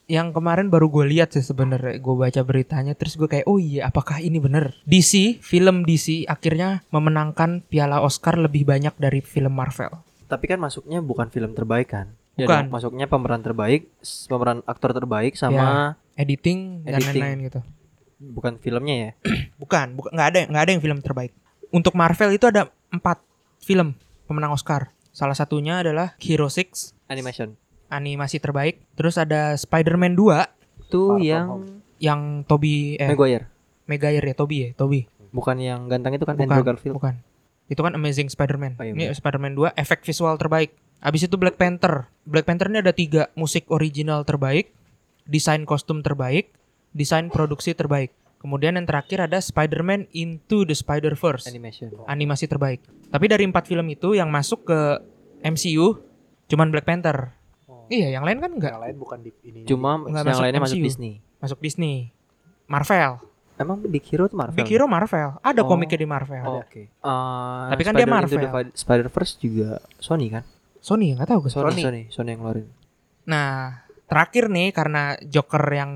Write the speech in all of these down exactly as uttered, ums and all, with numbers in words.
yang kemarin baru gue lihat sih sebenarnya. Gue baca beritanya terus gue kayak, oh iya, apakah ini bener? D C, film D C akhirnya memenangkan piala Oscar lebih banyak dari film Marvel. Tapi kan masuknya bukan film terbaik kan? Bukan. Ya, masuknya pemeran terbaik, pemeran aktor terbaik sama ya, editing, dan editing. lain-lain gitu. Bukan filmnya ya? bukan, bukan, nggak ada, nggak ada yang film terbaik. Untuk Marvel itu ada empat film pemenang Oscar. Salah satunya adalah Hero Six, Animation, animasi terbaik. Terus ada Spider-Man dua, tuh Far From yang Home. yang Tobey eh Maguire. Maguire ya, Tobey ya, Tobey. Bukan yang ganteng itu kan, Bukan, Andrew Garfield. bukan. Itu kan Amazing Spider-Man. Oh, iya, Ini bener. Spider-Man dua, efek visual terbaik. Abis itu Black Panther. Black Panther ini ada tiga, musik original terbaik, desain kostum terbaik, desain produksi terbaik. Kemudian yang terakhir ada Spider-Man Into the Spider-Verse, Animation. animasi terbaik. Tapi dari empat film itu yang masuk ke M C U cuman Black Panther. Oh. Iya, yang lain kan enggak. Yang lain bukan di ini. Cuma Nggak yang masuk lainnya masuk M C U. Disney. Masuk Disney. Marvel. Emang Big Hero tuh Marvel? Big Hero Marvel. Ada Oh. komiknya di Marvel. Oh, oke. Eh, Tapi kan dia Spider- Marvel. Into the Fi- Spider-Verse juga Sony kan? Sony enggak tahu gue. Sony, Sony. Sony, Sony yang ngeluarin. Nah, terakhir nih karena Joker yang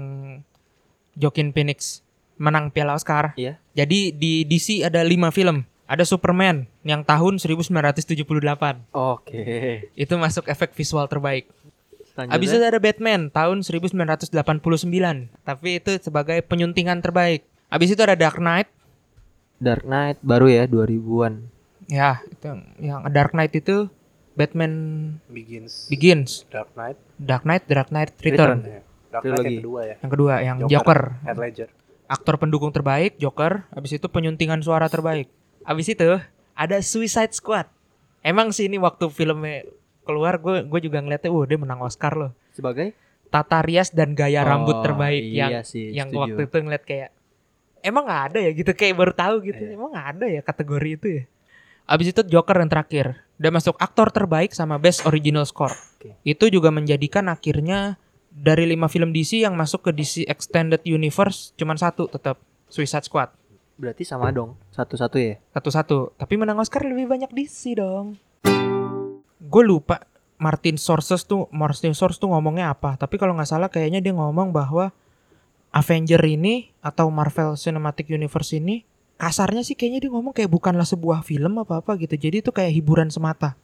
Joaquin Phoenix menang piala Oscar. Iya. Jadi di D C ada lima film. Ada Superman yang tahun seribu sembilan ratus tujuh puluh delapan. Oke. Itu masuk efek visual terbaik. Selanjutnya, Habis itu ada Batman tahun seribu sembilan ratus delapan puluh sembilan. Tapi itu sebagai penyuntingan terbaik. Habis itu ada Dark Knight. Dark Knight baru ya dua ribuan. Ya, itu yang Dark Knight itu Batman Begins. Begins, Dark Knight. Dark Knight, Dark Knight Return. Ya. Dark Knight Trilogi. yang kedua ya. Yang kedua yang Joker. Joker. Heath Ledger. Aktor pendukung terbaik Joker. Habis itu penyuntingan suara terbaik. Habis itu ada Suicide Squad. Emang sih ini waktu filmnya keluar gue gue juga ngeliatnya, wah dia menang Oscar loh. Sebagai Tata rias dan gaya Oh, rambut terbaik iya yang sih, yang setuju. waktu itu ngeliat kayak emang nggak ada ya gitu, kayak baru tahu gitu. Iya. Emang nggak ada ya kategori itu ya. Abis itu Joker yang terakhir. Udah masuk aktor terbaik sama best original score. Oke. Itu juga menjadikan akhirnya dari lima film D C yang masuk ke D C Extended Universe cuman satu tetap, Suicide Squad. berarti sama dong, satu-satu ya. Satu-satu. Tapi menang Oscar lebih banyak D C dong. Gue lupa Martin Sources tuh Martin Source tuh ngomongnya apa. Tapi kalau nggak salah kayaknya dia ngomong bahwa Avenger ini atau Marvel Cinematic Universe ini kasarnya sih kayaknya dia ngomong kayak bukanlah sebuah film apa-apa gitu. Jadi itu kayak hiburan semata.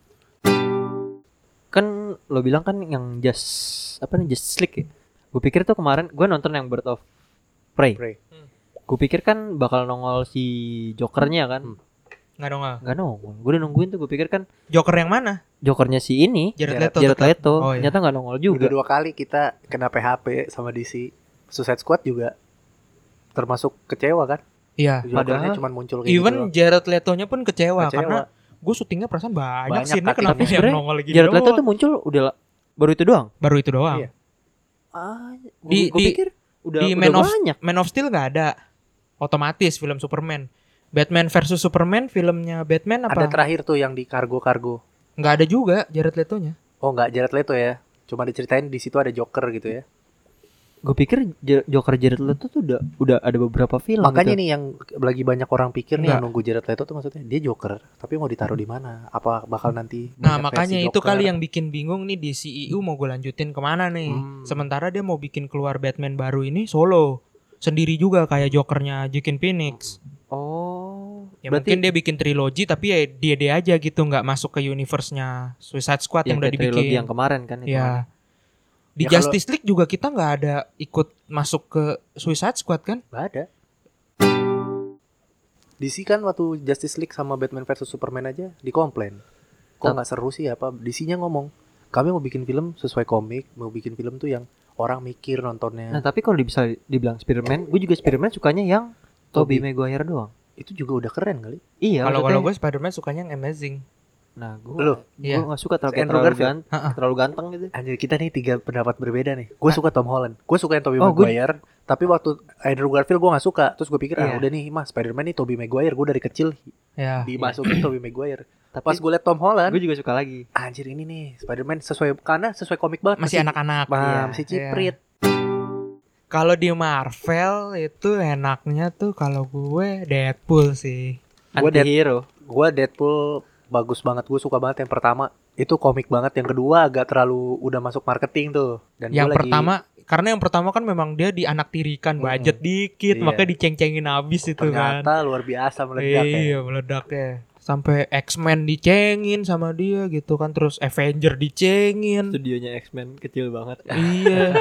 Kan lo bilang kan yang Just apa nih Just League ya. Gue pikir tuh kemarin gue nonton yang Bird of Prey. Prey. Gue pikir kan bakal nongol si Jokernya kan. Hmm. Nggak dong. Nggak nongol. Gue udah nungguin tuh, gue pikir kan Joker yang mana? Jokernya si ini Jared Leto. Jared tetap. Leto. Oh, iya. Ternyata nggak nongol juga. Udah dua kali kita kena P H P sama D C. Suicide Squad juga termasuk kecewa kan. Iya. Jokernya Padahal cuma muncul kayak Even gitu doang. Jared Leto-nya pun kecewa, Kecewa. karena gue syutingnya perasaan banyak, Banyak, sih ini tapi- kenapa tapi yang sebenarnya nongol gini Jared Leto doang? tuh muncul udah la- baru itu doang. Baru itu doang. Iya. Ah, Di- gue di- pikir udah, di udah Man of banyak. Man of Steel nggak ada, otomatis film Superman. Batman versus Superman, filmnya Batman Ada apa? terakhir tuh yang di kargo-kargo. Nggak ada juga Jared Leto-nya. Oh nggak Jared Leto ya. Cuma diceritain di situ ada Joker gitu ya. Gue pikir J- Joker Jared Leto tuh udah udah ada beberapa film. Makanya gitu. nih yang lagi banyak orang pikir nih Nggak. yang nunggu Jared Leto tuh maksudnya dia Joker, tapi mau ditaruh di mana? Apa bakal nanti? Nah banyak makanya versi itu Joker? kali yang bikin bingung nih, di C E U mau gue lanjutin kemana nih. Hmm. Sementara dia mau bikin keluar Batman baru ini solo sendiri juga kayak Jokernya Joaquin Phoenix. Oh, Ya berarti mungkin dia bikin trilogi tapi ya dia dia aja gitu, nggak masuk ke universe-nya Suicide Squad yang, yang udah kayak trilogi dibikin. yang kemarin kan itu. Ya. Di Ya, kalau- Justice League juga kita nggak ada ikut masuk ke Suicide Squad kan? Nggak ada. D C kan waktu Justice League sama Batman versus Superman aja dikomplain. Kok Tat- nggak seru sih apa? D C-nya ngomong, kami mau bikin film sesuai komik, mau bikin film tuh yang orang mikir nontonnya. Nah, tapi kalau bisa dibilang Spider-Man, gue juga Spider-Man sukanya yang Tobey Tobey. Maguire doang. Itu juga udah keren kali. Iya, Kalau maksudnya- kalau gue Spider-Man sukanya yang Amazing. Nah, gue Lu? gue Iya. nggak suka terlalu, Andrew terlalu, Garfield? gan- Ha-ha. terlalu ganteng gitu. Anjir, kita nih tiga pendapat berbeda nih. Gue suka Tom Holland. Gue suka yang Tobey Oh, gua- Maguire. Tapi waktu Andrew Garfield gue gak suka. Terus gue pikir, ah Iya. udah nih mas Spider-Man nih Tobey Maguire. Gue dari kecil Ya. dimasukin Tobey Maguire. Tapi Pas gue liat Tom Holland, gue juga suka lagi. anjir ini nih Spider-Man sesuai, karena sesuai komik banget. Masih anak-anak. Bam, Iya, masih ciprit. Kalau di Marvel itu enaknya tuh kalau gue Deadpool sih. Gua Anti-hero. Gue Deadpool bagus banget. Gue suka banget yang pertama. Itu komik banget. Yang kedua agak terlalu udah masuk marketing tuh. Dan Yang gua lagi- pertama Karena yang pertama kan memang dia dianaktirikan, Mm-mm. budget dikit, Iya. makanya diceng-cengin habis itu kan. Ternyata luar biasa meledak ya. Iya, meledaknya. Sampai X-Men dicengin sama dia gitu kan, terus Avenger dicengin. Studionya X-Men kecil banget. Iya.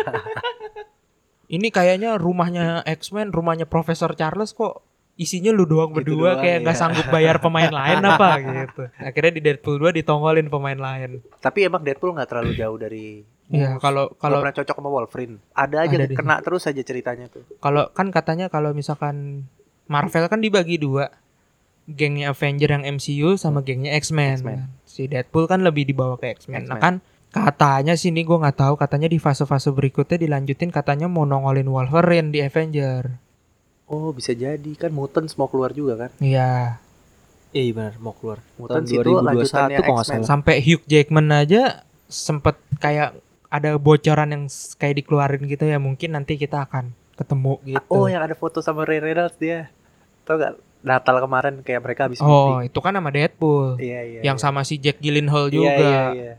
Ini kayaknya rumahnya X-Men, rumahnya Profesor Charles kok isinya lu doang Gitu berdua, doang, kayak iya. nggak sanggup bayar pemain lain apa gitu. Akhirnya di Deadpool dua ditongolin pemain lain. Tapi emang Deadpool nggak terlalu jauh dari Iya, kalau kalau kalau pernah cocok sama Wolverine. Ada aja Ada di- kena terus aja ceritanya tuh. kalau kan katanya kalau misalkan Marvel kan dibagi dua. Gengnya Avenger yang M C U sama gengnya X-Men. X-Men. Si Deadpool kan lebih dibawa ke X-Men. Nah X-Men. kan katanya sih ini gue nggak tahu, katanya di fase-fase berikutnya dilanjutin, katanya mau nongolin Wolverine di Avenger. Oh bisa jadi kan Mutants mau keluar juga kan. Iya. Iya benar mau keluar. Mutants Tahun itu lanjutannya kalau nggak X-Men. salah. Sampai Hugh Jackman aja sempet kayak ada bocoran yang s- kayak dikeluarin gitu ya, mungkin nanti kita akan ketemu gitu. Oh yang ada foto sama Ray Reynolds dia. Tau gak Natal kemarin kayak mereka habis Oh, meeting. itu kan sama Deadpool. Iya iya. yang iya. sama si Jack Gyllenhaal Iya, juga. Iya iya.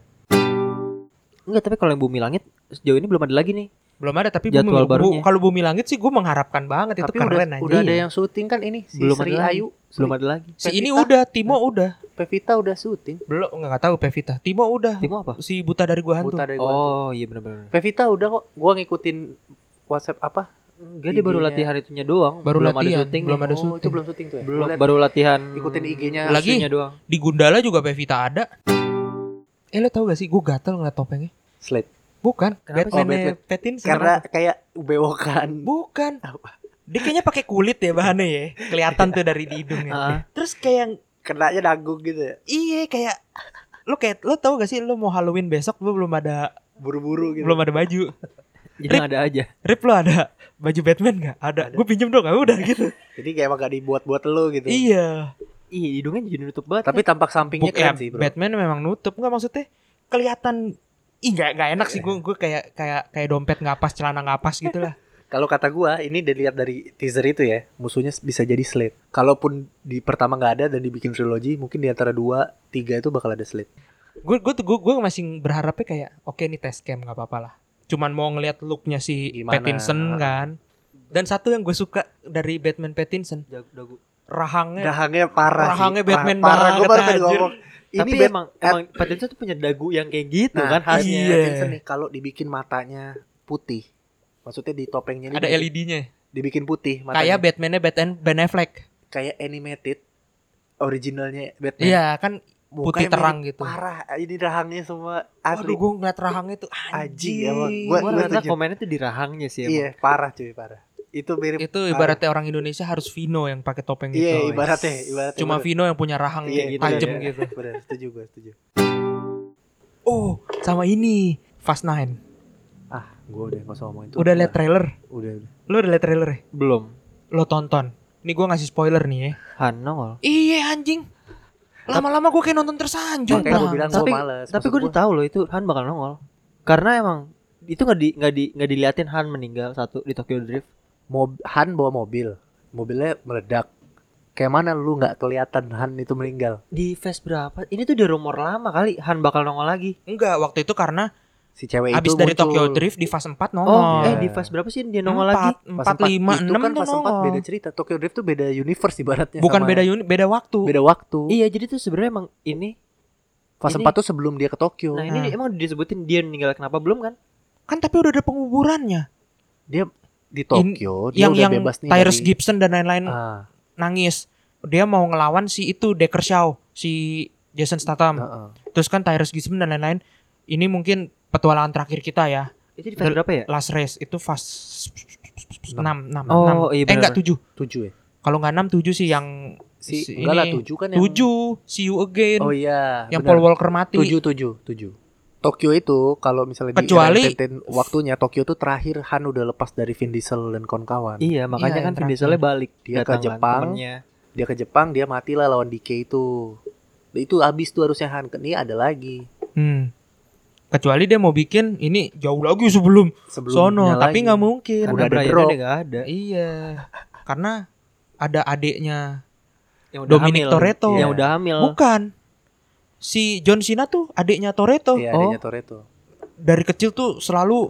Enggak, tapi kalau yang Bumi Langit sejauh ini belum ada lagi nih. Belum ada, tapi Jadwal Bumi, Bu- barunya. kalau Bumi Langit sih gue mengharapkan banget, itu Tapi keren udah, aja. udah ada Iya. yang syuting kan ini si Belum Sri ada lagi. Ayu. Belum ada lagi. Si ini Pevita. udah, Timo udah. Pevita udah syuting. Belum, nggak tahu Pevita. Timo udah. Timo apa? Si Buta dari Gua Hantu. Buta dari gua. Oh iya benar-benar. Pevita udah kok. Gua ngikutin WhatsApp apa? Enggak, dia baru I G-nya. latihan itunya doang. Baru belum latihan, ada syuting. belum ada Oh, syuting. itu belum syuting tuh ya. Belum, Gua liat baru latihan. ikutin I G-nya. Lagi? isunya doang. Di Gundala juga Pevita ada. Eh lo tau gak sih, gue gatel ngeliat topengnya. Slate. Bukan, Kenapa? Batman Oh, Batman. Pattinson. Karena kayak bewokan. Bukan. Apa? Dia kayaknya pakai kulit ya bahannya ya. Kelihatan tuh dari di hidungnya. Ah. Terus kayak Kenanya nanggung gitu ya. iya kayak lo kayak lo tau gak sih, lo mau Halloween besok lo belum ada Buru-buru gitu. belum ada baju. Jadi ada aja. Rip, lo ada baju Batman gak? Ada. Ada. Gue pinjem dong, gak udah gitu. Jadi kayak emang gak dibuat-buat lu gitu. Iya. Iya, hidungnya jadi nutup banget. Tapi tampak sampingnya Buk, ya, keren sih, bro. Batman memang nutup, nggak maksudnya kelihatan. Ih nggak nggak enak sih, gue gue kayak kayak kayak dompet nggak pas, celana nggak pas gitu lah. Kalau kata gua, ini dilihat dari teaser itu ya, musuhnya bisa jadi Slade. Kalaupun di pertama nggak ada dan dibikin trilogi, mungkin di antara dua, tiga itu bakal ada Slade. Gue gue tuh gue gue masih berharapnya kayak oke nih test cam nggak apa-apa lah. Cuman mau ngelihat looknya si Gimana? Pattinson kan. Dan satu yang gue suka dari Batman Pattinson, Dagu, dagu. rahangnya. Rahangnya parah Rahangnya sih. Batman parah. Gua banget, baru tadi anjir. ngomong. Ini Tapi Bat- emang eh, emang Pattinson tuh punya dagu yang kayak gitu nah, kan khasnya. iya. Pattinson nih kalau dibikin matanya putih, maksudnya di topengnya ini Ada dibikin- L E D-nya. dibikin putih Kayak matanya. Batman-nya Batman Ben Affleck. Kayak animated originalnya Batman. Iya kan, Mukanya putih mirip terang gitu. Parah, ini rahangnya semua Waduh, asli. gue ngeliat rahangnya tuh Anjing, anjing. emang. Gua Gua- gua rasa setuju. komennya tuh di rahangnya sih emang. Iya, parah cuy, parah. Itu mirip. Itu ibaratnya orang Indonesia harus Vino yang pakai topeng Iya, itu. ibaratnya, ibaratnya. Cuma bener. Vino yang punya rahang Iya, kayak gitu, tajam iya. gitu. Bener, setuju gue, setuju. Oh, sama ini Fast Nine. Ah, gue udah gak usah ngomongin itu. Udah liat trailer? Udah, udah. Lo udah liat trailer ya? Belum. Lo tonton. Ini gue ngasih spoiler nih ya. Han nongol. Iya anjing. Lama-lama gue kayak nonton tersanjung. Makanya gue Bang. bilang gue tapi- males. Tapi Maksud gue gua, udah tahu loh itu Han bakal nongol. Karena emang itu nggak di nggak di nggak diliatin Han meninggal satu di Tokyo Drift. mob- Han bawa mobil. Mobilnya meledak. Kayak mana lu gak kelihatan Han itu meninggal? Di phase berapa? Ini tuh udah rumor lama kali Han bakal nongol lagi. Enggak, waktu itu karena Si cewek abis itu dari muncul. Tokyo Drift di fase empat Oh, nongol. eh di phase berapa sih dia nongol lagi? Pas empat, empat. lima, Itu enam kan tuh pas empat nongol. beda cerita. Tokyo Drift tuh beda universe ibaratnya. Bukan sama- beda unit, beda waktu. beda waktu. Iya, jadi tuh sebenarnya emang ini. Fase Ini- empat tuh sebelum dia ke Tokyo. Nah, ini Nah. emang disebutin dia meninggal kenapa belum kan? Kan tapi udah ada penguburannya. Dia di Tokyo, dia yang udah yang bebas nih Tyrese dari- Gibson dan lain-lain Ah, nangis. Dia mau ngelawan si itu Decker Shaw, si Jason Statham. heeh. Terus kan Tyrese Gibson dan lain-lain. Ini mungkin petualangan terakhir kita ya. Itu di phase berapa ya? Last race itu fast enam enam Oh, enam. iya Eh benar. enggak tujuh. Tujuh ya. Kalau enggak enam tujuh sih yang Si, si enggak lah ini. tujuh kan yang tujuh See You Again. Oh iya, yang benar. Paul Walker mati. Tujuh, tujuh, tujuh. Tokyo itu kalau misalnya Kecuali- di waktunya Tokyo tuh terakhir Han udah lepas dari Vin Diesel dan kawan-kawan. Iya, makanya Iya, kan yang Vin terakhir. Dieselnya balik. Dia ke datang kan, Jepang. temennya. Dia ke Jepang, dia matilah lawan D K itu. Itu abis tuh harusnya Han. Ini ada lagi Hmm. Kecuali dia mau bikin ini jauh lagi sebelum sebelumnya sono, tapi lagi. nggak mungkin. Udah Karena ada Brian drop. udah nggak ada. Iya. Karena ada adiknya Yang Dominic Toretto. Yang udah hamil. Bukan. Si John Cena tuh adiknya Toretto. Iya, Oh. adanya Toretto. Dari kecil tuh selalu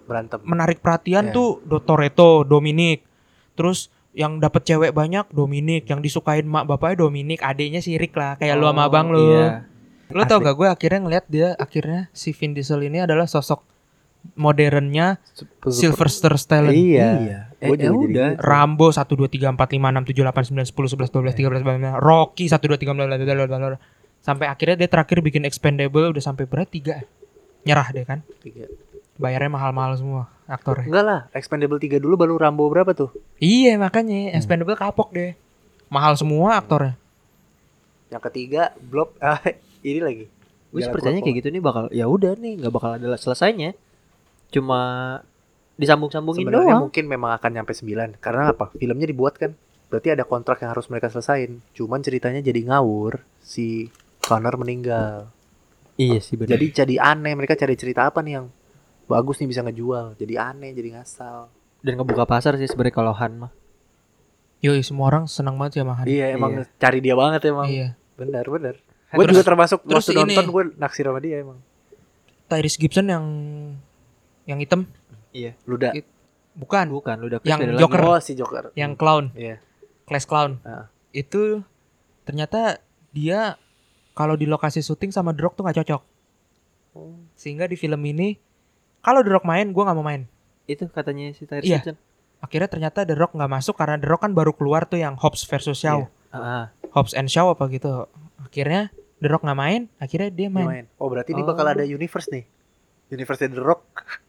berantem. menarik perhatian Iya. tuh Do Toretto, Dominic. Terus yang dapat cewek banyak Dominic, yang disukain mak bapaknya Dominic, adiknya si Rick lah, kayak lu sama abang lu. Iya. Lo tau Asli. gak gue akhirnya ngeliat dia akhirnya si Vin Diesel ini adalah sosok modernnya Sylvester Stallone. Iya. Eh, Gua juga ya jadi udah. gitu. Rambo satu dua tiga empat lima enam tujuh delapan sembilan sepuluh sebelas dua belas tiga belas empat belas Rocky satu dua tiga empat belas sampai akhirnya dia terakhir bikin Expendable udah sampai berat tiga. Nyerah deh kan. Tiga. Bayarnya mahal-mahal semua aktornya. Enggak lah, Expendable tiga dulu baru Rambo berapa tuh? Iya makanya Expendable kapok deh. Mahal semua aktornya. Yang ketiga Blob ah, ini lagi. Gue Jalan percaya Keluar kayak gitu nih bakal ya udah nih nggak bakal ada selesainya. Cuma disambung-sambungin Sebenarnya doang. mungkin memang akan nyampe sembilan. Karena apa? Filmnya dibuat kan. Berarti ada kontrak yang harus mereka selesain. Cuman ceritanya jadi ngawur. Si Connor meninggal. Iya sih benar. Jadi jadi aneh. Mereka cari cerita apa nih yang bagus nih bisa ngejual. Jadi aneh, jadi ngasal. Dan ngebuka pasar sih sebenarnya kalau Han mah. Yoi semua orang senang banget ya makan. Iya, emang Iya. cari dia banget emang. Iya. Benar, benar. Terus- Gue juga termasuk terus waktu ini- nonton gue naksir sama dia emang. Tyrese Gibson yang yang hitam Iya. Luda. It- bukan, Bukan, lu udah Yang beda Joker. lagi. Oh, si Joker. yang clown, Iya. Class Clown. Ah. Itu ternyata dia kalau di lokasi syuting sama The Rock tuh nggak cocok. Oh. Sehingga di film ini kalau The Rock main, gue nggak mau main. Itu katanya si Tyrese Iya. Gibson. Akhirnya ternyata The Rock nggak masuk karena The Rock kan baru keluar tuh yang Hobbs versus Shaw, Ah, ah. Hobbs and Shaw apa gitu. Akhirnya The Rock nggak main, akhirnya dia Dia main. main. Oh, berarti ini Oh. bakal ada universe nih. Universe The Rock.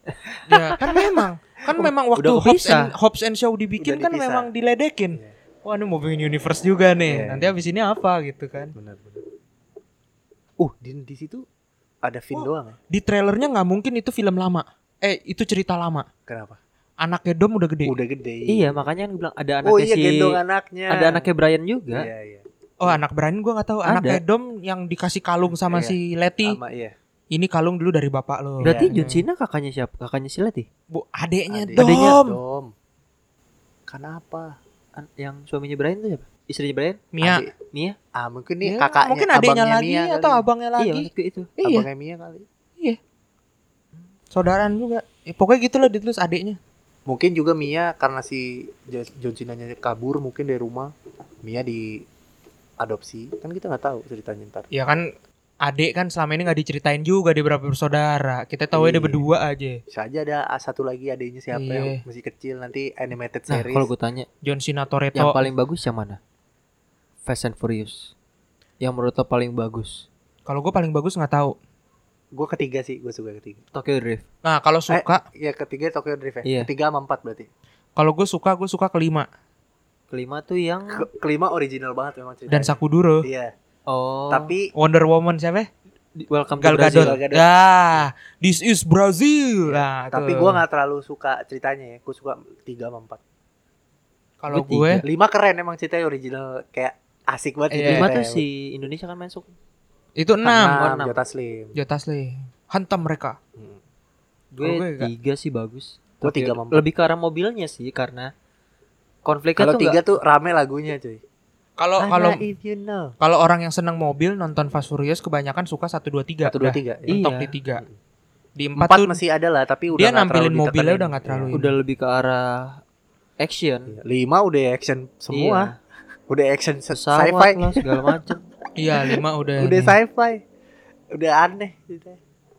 Ya kan memang, kan memang waktu udah Hobbs kepisah. and, Hobbs and Shaw dibikin Udah kan dipisah. memang diledekin. Iya. Wah ini mau bikin universe juga nih. Iya. Nanti abis ini apa gitu kan? Benar, benar. Uh, di di situ ada Vin Oh. doang ya? Di trailernya nggak mungkin itu film lama. Eh itu cerita lama. Kenapa? Anaknya Dom udah gede. Udah gede. Iya, makanya kan bilang ada anaknya Oh iya, si gendong anaknya. ada anaknya Brian juga. Iya, iya. Oh anak Brian gue nggak tahu. Ada. Anaknya Dom yang dikasih kalung sama Iya. si Letty. Sama iya. Ini kalung dulu dari bapak lo. Berarti Iya. John Cena kakaknya siapa? Kakaknya si Letty? Bu, adeknya Adik- Dom. Adeknya Dom. Kenapa? An- yang suaminya Brian itu siapa? Istrinya Brian? Mia. Adik- Mia? Ah, mungkin nih Ya, kakaknya, mungkin adiknya abangnya lagi Mia atau kali. abangnya Iya, lagi. maksudku itu. Iya. Abangnya Mia kali. Saudaraan juga. Eh, pokoknya gitu loh ditulis adiknya. Mungkin juga Mia karena si Jo- John Cena-nya kabur mungkin dari rumah. Mia diadopsi. Kan kita nggak tahu ceritanya ntar. Ya kan adik kan selama ini nggak diceritain juga dia berapa bersaudara. Kita tahu dia Iya. berdua aja. Bisa aja ada ah, satu lagi adiknya siapa Iya. yang masih kecil nanti animated Nah, series. kalau gue tanya, John Cena Toretto. yang paling bagus yang mana? Fast and Furious. Yang menurut lo paling bagus? Kalau gue paling bagus nggak tahu. Gue ketiga sih, gue suka ketiga. Tokyo Drift. Nah kalau suka, Ya ketiga Tokyo Drift ya. Iya. Ketiga sama empat berarti. kalau gue suka, gue suka kelima Kelima tuh yang Ke- kelima original banget memang ceritanya. dan Sakuduro. Iya. oh, Tapi Wonder Woman siapa? di- Welcome Gal to Brazil. Gadot. Gal Gadot. Ya, this is Brazil. Nah, tapi tuh. gue nggak terlalu suka ceritanya ya. Gue suka tiga sama empat. Kalau Gua gue, tiga. Lima keren emang ceritanya original kayak asik banget. Iya. Lima ceritanya. tuh si Indonesia kan masuk. itu enam. Enam, enam. Jota Slim. Jota Slim. Hantam mereka. Hmm. Gue Kalau gue enggak. tiga sih bagus. Gua Tokyo- tiga sama empat. Lebih ke arah mobilnya sih karena konfliknya Kalau tuh tiga nggak- tuh rame lagunya cuy. Kalau Ana kalau if you know. kalau orang yang senang mobil nonton Fast Furious kebanyakan suka satu dua tiga. Satu dua tiga. Ya. Mentok Iya. di tiga. Di empat, Empat tuh masih ada lah tapi udah dia nggak nampilin terlalu mobilnya ditekenin. udah nggak terlalu Iya. ini. udah lebih ke arah action. Iya. Lima udah action semua. Iya. Udah action se- Pesawat sci-fi. lah segala macem. Iya lima udah. Udah nih. sci-fi. Udah aneh ceritanya.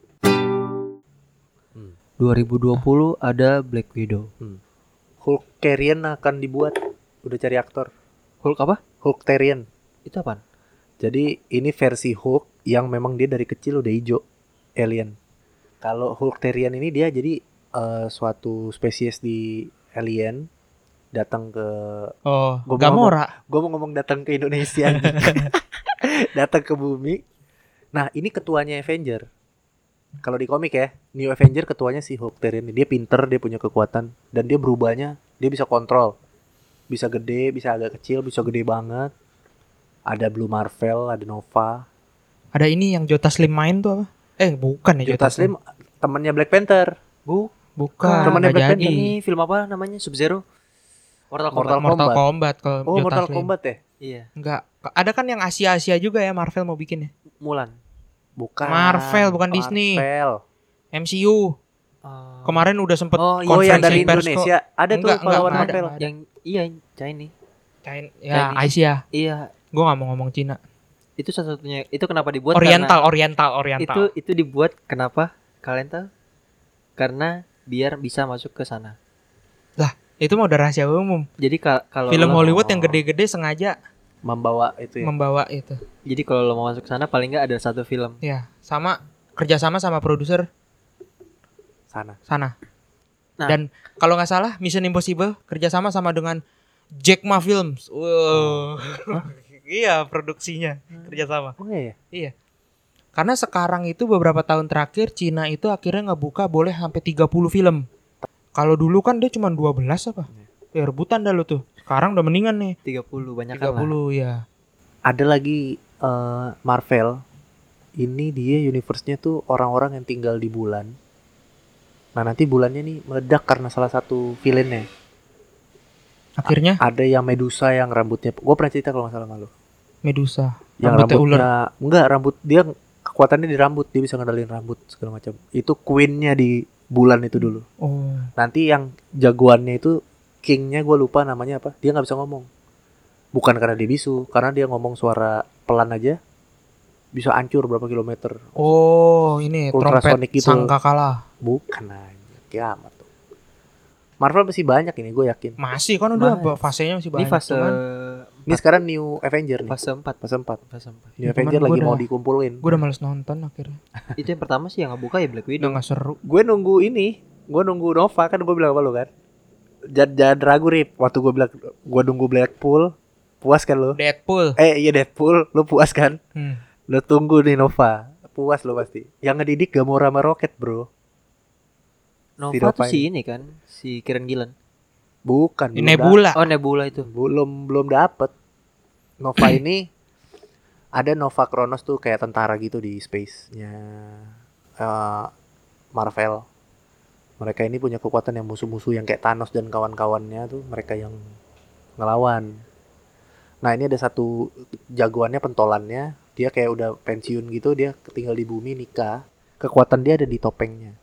dua ribu dua puluh ada Black Widow. Hulkarian akan dibuat. Udah cari aktor. Hulk apa? Hulkarian. Itu apaan? Jadi ini versi Hulk yang memang dia dari kecil udah hijau. Alien. Kalau Hulkarian ini dia jadi eh, suatu spesies di alien datang ke Oh, Gua mau Gamora. gue mau ngomong datang ke Indonesia anjing. Datang ke bumi. Nah ini ketuanya Avenger. Kalau di komik ya, New Avenger ketuanya si Hulkarian. Dia pinter, dia punya kekuatan dan dia berubahnya, dia bisa kontrol. Bisa gede, bisa agak kecil, bisa gede banget. Ada Blue Marvel, ada Nova. Ada ini yang Jota Slim main tuh apa? Eh bukan ya Jota Slim temannya Black Panther. Bu, Bukan. Temennya nggak Black jadi. Panther ini film apa namanya? Sub Zero. Mortal Kombat. Mortal Mortal Kombat. Kombat kalau Oh, Jota Mortal Slim. Kombat ya? Iya, Enggak. Ada kan yang Asia-Asia juga ya Marvel mau bikin ya. Mulan. Bukan. Marvel, bukan Disney. Marvel. M C U. Oh. Kemarin udah sempet Oh, iya. Oh, yang dari konferensi pers kok. Indonesia ada tuh Enggak, enggak, pahlawan enggak ada, Marvel. enggak ada. yang iya China. Kain, ya Chinese. Asia. Iya, Gue nggak mau ngomong Cina. itu salah satunya. Itu kenapa dibuat Oriental, karena Oriental, itu Oriental. itu dibuat kenapa? Kalian tahu? Karena biar bisa masuk ke sana. Itu mah udah rahasia umum. Jadi ka- kalau Film lo- Hollywood yang gede-gede sengaja Membawa itu ya. membawa itu. jadi kalau lo mau masuk ke sana paling nggak ada satu film. Ya, sama kerjasama sama produser Sana. sana. Nah. Dan kalau nggak salah Mission Impossible kerjasama sama dengan Jack Ma Films. Wow. Iya produksinya kerjasama. Oh iya. Iya. Karena sekarang itu beberapa tahun terakhir Cina itu akhirnya ngebuka boleh sampai tiga puluh film. Kalau dulu kan dia cuma dua belas apa? Ya rebutan dah lu tuh. Sekarang udah mendingan nih. tiga puluh banyak tiga kan lah. puluh ya. Ada lagi eh, Marvel. Ini dia universe-nya tuh orang-orang yang tinggal di bulan. Nah, nanti bulannya nih meledak karena salah satu villainnya. Akhirnya Ada yang Medusa yang rambutnya, gue pernah cerita kalau nggak salah malu. Medusa. Yang Rambutnya rambutnya, ular. enggak, rambut dia kekuatannya di rambut, dia bisa ngendalin rambut segala macam. Itu queen-nya di bulan itu dulu. Oh. Nanti yang jagoannya itu king-nya gue lupa namanya apa. Dia nggak bisa ngomong. Bukan karena dia bisu, karena dia ngomong suara pelan aja bisa hancur berapa kilometer. Oh, ini Ultrasonic trompet gitu. sangkakala. Bukan aja, kiamat tuh. Marvel masih banyak ini, gue yakin. Masih kan udah Mas. fasenya masih Ini banyak. fase cuman Ini sekarang New Avenger nih. fase empat. Fase empat. Fase empat. New Ya, Avenger cuman lagi gua mau udah- dikumpulin. gue udah males nonton akhirnya. Itu yang pertama sih yang ngebuka ya Black Udah Widow. nggak seru. Gue nunggu ini, gue nunggu Nova kan gue bilang sama lu kan. Jangan, jangan ragu Rip, waktu gue bilang gue nunggu Blackpool, puas kan lu? Deadpool. Eh iya Deadpool, lu puas kan? Hmm. Lu tunggu nih Nova, puas lu pasti. Yang ngedidik Gamora sama Rocket bro. Nova Tidak tuh apa si ini kan, si Kieran Gillen. Bukan. belum Nebula. Oh Nebula itu. da- belum belum dapet. Nova ini ada Nova Kronos tuh kayak tentara gitu di space-nya eh, Marvel. Mereka ini punya kekuatan yang musuh-musuh yang kayak Thanos dan kawan-kawannya tuh mereka yang ngelawan. Nah ini ada satu jagoannya pentolannya, dia kayak udah pensiun gitu, dia tinggal di bumi nikah. Kekuatan dia ada di topengnya.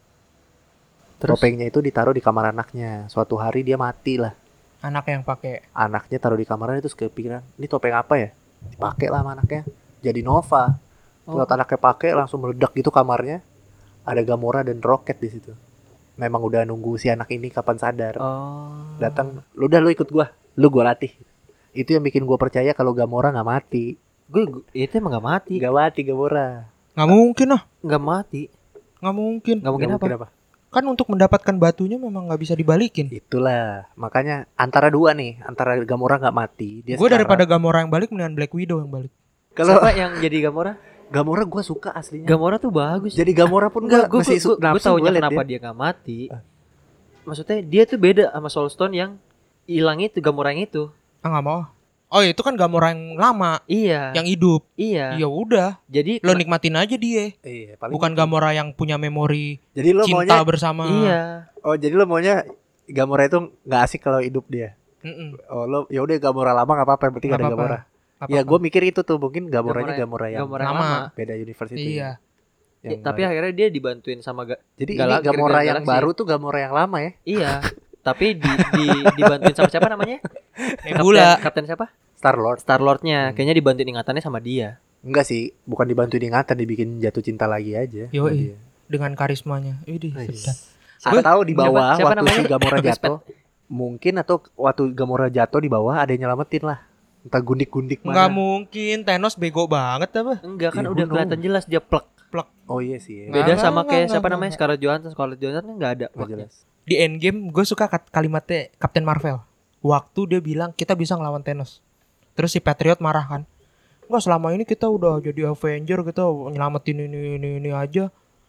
Terus? Topengnya itu ditaruh di kamar anaknya. Suatu hari dia mati lah. Anak yang pakai. Anaknya taruh di kamarnya terus kepikiran, ini topeng apa ya? Dipakai lah sama anaknya. Jadi Nova. Oh. Lihat anaknya pakai langsung meledak gitu kamarnya. Ada Gamora dan Rocket di situ. Memang udah nunggu si anak ini kapan sadar. Oh. Datang, lu udah lu ikut gua, lu gua latih. Itu yang bikin gua percaya kalau Gamora nggak mati. Gue gue- itu emang gak mati. Nggak mati Gamora. Nggak mungkin lah. Nggak mati. Nggak mungkin. Nggak mungkin Nggak apa? Kan untuk mendapatkan batunya memang nggak bisa dibalikin. Itulah, makanya antara dua nih, antara Gamora nggak mati. Dia Gue sekarang- daripada Gamora yang balik mendingan Black Widow yang balik. kalau Siapa yang jadi Gamora? Gamora gua suka aslinya. Gamora tuh bagus. Jadi Gamora pun Enggak, gua gue masih gue su- nafsu tahu gua liat kenapa dia. dia nggak mati. Ah. Maksudnya dia tuh beda sama Soul Stone yang hilang itu Gamora yang itu. Ah nggak mau. Oh itu kan Gamora yang lama, Iya. yang hidup. Iya. Ya udah, Jadi lo kena- nikmatin aja dia. Iya, paling Bukan gitu. Gamora yang punya memori Jadi lo cinta maunya bersama. Iya. oh jadi lo maunya Gamora itu nggak asik kalau hidup dia. Mm-mm. Oh lo ya udah Gamora lama nggak apa-apa, yang penting Nggak ada apa-apa. Gamora. Nggak Ya apa-apa. gue mikir itu tuh mungkin Gamoranya Gamora yang Gamora yang lama. lama. beda universe itu. Iya. Ya, Yang tapi baru. akhirnya dia dibantuin sama ga- jadi Galak- ini Gamora Guardian yang Galaxy. baru tuh Gamora yang lama ya. iya. Tapi di, di dibantuin sama siapa namanya? Nebula. Kapten, Kapten siapa? Star Lord. Star Lord-nya. Hmm. Kayaknya dibantuin ingatannya sama dia. Enggak sih, bukan dibantu ingatan, dibikin jatuh cinta lagi aja. Yoi. sama dia. Dengan karismanya. Idih, sedap. Siapa Gua- tahu di bawah siapa- siapa waktu namanya? si Gamora Respect. jatuh. Mungkin atau waktu Gamora jatuh di bawah ada yang nyelamatin lah. Entah gundik-gundik Nggak mana. mungkin, Thanos bego banget apa? Enggak kan Ya, udah who kelihatan knows? jelas dia plek. Oh iya sih. Nggak, Ya. Beda nggak, sama nggak, kayak nggak, siapa nggak, namanya? nggak. Scarlett Johansson. Scarlett Johansson kan enggak ada Nggak pleknya. jelas. Di Endgame gue suka kat- kalimatnya Captain Marvel. Waktu dia bilang kita bisa ngelawan Thanos. Terus si Patriot marah kan. Enggak, selama ini kita udah jadi Avenger, kita nyelamatin ini ini ini aja.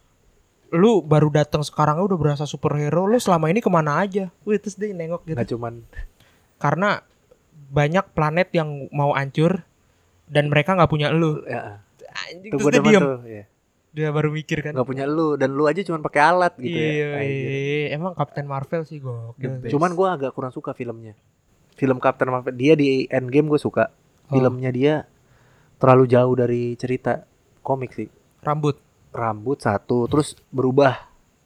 Lu baru datang sekarang udah berasa superhero. Lu selama ini kemana aja? Wih, terus dia nengok gitu. Nggak cuman Karena banyak planet yang mau hancur dan mereka nggak punya lu. ya, Anjing, tuh terus gue dia demen diem. tuh. Ya. Dia baru mikir kan. Nggak punya lu dan lu aja cuman pakai alat gitu Iya, ya. Anjir. iya, emang Captain Marvel sih The gokil. best. Cuman gue agak kurang suka filmnya. Film Captain Marvel dia di Endgame gue suka. Oh. Filmnya dia terlalu jauh dari cerita komik sih. Rambut. Rambut satu terus berubah.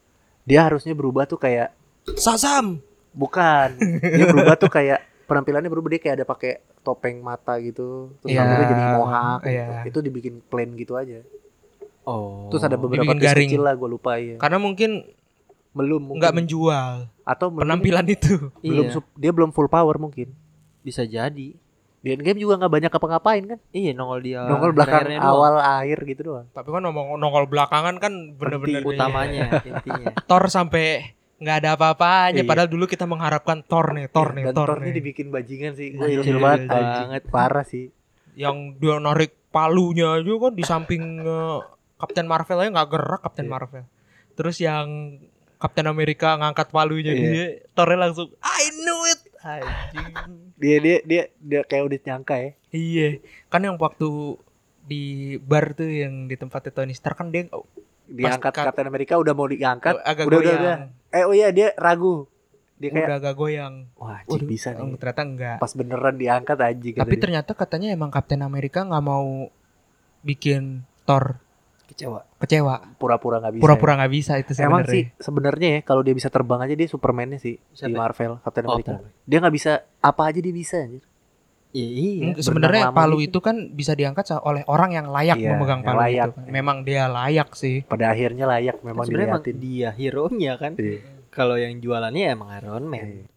Dia harusnya berubah tuh kayak Shazam. bukan. Dia berubah tuh kayak penampilannya berubah, dia kayak ada pakai topeng mata gitu. Terus Iya, rambutnya jadi mohawk iya. gitu. Itu dibikin plain gitu aja. Oh. Terus ada beberapa Dibikin twist garing. kecil lah gue lupa ya. Karena mungkin Belum mungkin. nggak menjual Atau mungkin penampilan itu. belum Iya, sup- dia belum full power mungkin. bisa jadi. Di endgame juga nggak banyak apa-ngapain kan. Iya, nongol dia. Nongol belakang akhir-akhirnya doang. awal akhir gitu doang. Tapi kan nongol, nongol belakangan kan bener-bener Penting. Utamanya intinya. Thor sampai nggak ada apa-apanya. Iya. Padahal dulu kita mengharapkan Thor nih, Thor nih, Dan Thor Thor-nya nih. dibikin bajingan sih. Gue Anjir, ilfil banget. banget. Anjing. Parah sih. Yang dia narik palunya aja kan di samping eh, Captain Marvel aja nggak gerak Captain Iya. Marvel. Terus yang Captain America ngangkat palunya Iya. dia, Thor-nya langsung I knew it. Anjing. Dia dia dia dia kayak udah nyangka ya. Iya, kan yang waktu di bar tuh yang di tempatnya Tony Stark kan dia Diangkat cut- Captain America udah mau diangkat. agak udah, udah, goyang, udah. Eh oh iya dia ragu. Dia kayak udah agak goyang. wah Waduh, cik bisa oh, nih. ternyata enggak. Pas beneran diangkat anjing. Tapi katanya. ternyata katanya emang Captain America nggak mau bikin Thor Kecewa. kecewa, pura-pura nggak bisa. pura-pura nggak bisa itu ya. Emang sebenarnya. sih sebenarnya ya kalau dia bisa terbang aja dia Superman-nya sih Siapa? di Marvel Captain Oh, America. betul. Dia nggak bisa apa aja dia bisa anjir. Iya, iya. Hmm, sebenarnya berenang lama palu gitu. itu kan bisa diangkat sa- oleh orang yang layak Iya, memegang yang palu layak. itu. kan. Memang dia layak sih. Pada akhirnya layak memang Kan sebenarnya emang diliatin. dia hero-nya kan. Iya. Kalau yang jualannya emang Iron Man. Iya.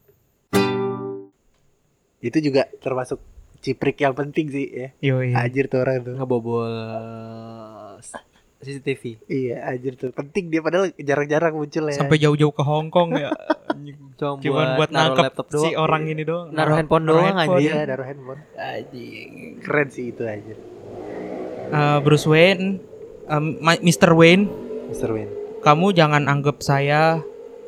Itu juga termasuk ciprik yang penting sih ya. Yoi. Anjir tuh orang tuh. Ngebobol C C T V. Iya, anjir tuh. Penting dia padahal jarang-jarang muncul ya. Sampai jauh-jauh ke Hong Kong ya. Cuma Cuman buat naruh nangkep laptop si doang. orang ini doang. Naruh handphone doang, handphone. anjir. Iya, naruh handphone. Anjing. Keren sih itu aja. Eh, Bruce Wayne, em, Ma- mister Wayne, mister Wayne. kamu jangan anggap saya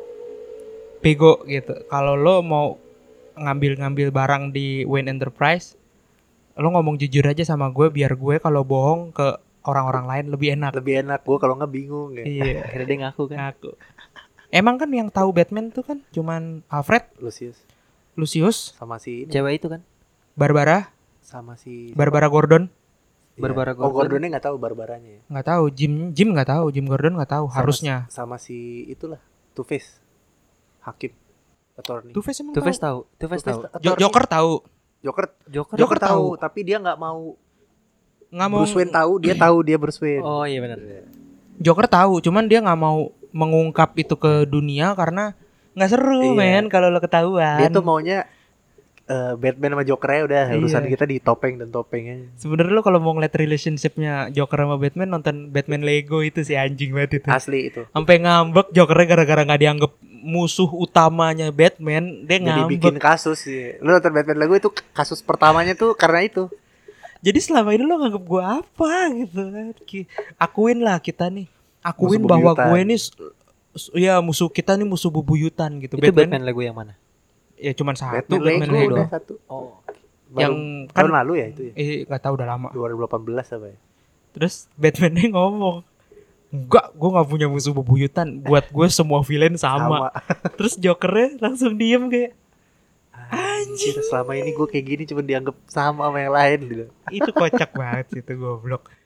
bego gitu. Kalau lo mau ngambil-ngambil barang di Wayne Enterprise, lo ngomong jujur aja sama gue biar gue kalau bohong ke orang-orang lain lebih enak. Lebih enak gua kalau nggak bingung ya. Iya, Akhirnya dia ngaku kan. ngaku. Emang kan yang tahu Batman tuh kan cuman Alfred, Lucius Lucius, sama si ini. Cewek itu kan. Barbara, Sama si Barbara Gordon, Iya. Barbara Oh, Gordon. Gordonnya nggak tahu Barbaranya ya. nggak tahu. Jim, Jim nggak tahu. Jim Gordon nggak tahu. Sama- Harusnya. sama si itulah Two Face. Hakim. Attorney. Two Face emang Two Face tahu. tahu. Two Face tahu. Two-Face Jo- attorney. Joker tahu. Joker Joker. Joker tahu. tahu, tapi dia nggak mau. Nggak mau. Bruce Wayne tahu, dia tahu dia Bruce Wayne. Oh iya benar. Joker tahu, cuman dia nggak mau mengungkap itu ke dunia karena nggak seru, Iya. men, kalau lo ketahuan. Dia tuh maunya eh, Batman sama Joker-nya udah Iya. urusan kita di topeng dan topengnya. Sebenarnya lo kalau mau ngeliat relationshipnya Joker sama Batman, nonton Batman Lego itu si anjing banget itu. Asli itu. Sampai ngambek Jokernya gara-gara nggak dianggap musuh utamanya Batman, dia Jadi ngambek. bikin kasus sih. Lu nonton Batman lagu itu kasus pertamanya tuh karena itu. Jadi selama ini lo nganggap gue apa gitu kan? Ki- Akuin lah kita nih, akuin Musuh bahwa bebuyutan. gue nih, s- s- ya musuh kita nih musuh bebuyutan gitu. Itu Batman Lego yang mana? ya cuman satu, Batman, Batman, Lego, Lego. udah satu. Oh. Baru Yang kan tahun lalu ya itu ya. eh nggak tahu udah lama. dua ribu delapan belas apa ya? Terus Batman-nya ngomong, enggak, gue nggak punya musuh bebuyutan. Buat gue semua villain sama. Terus Jokernya langsung diem kayak, Anjir, selama ini gue kayak gini cuma dianggap sama sama yang lain gitu. itu kocak banget sih itu goblok.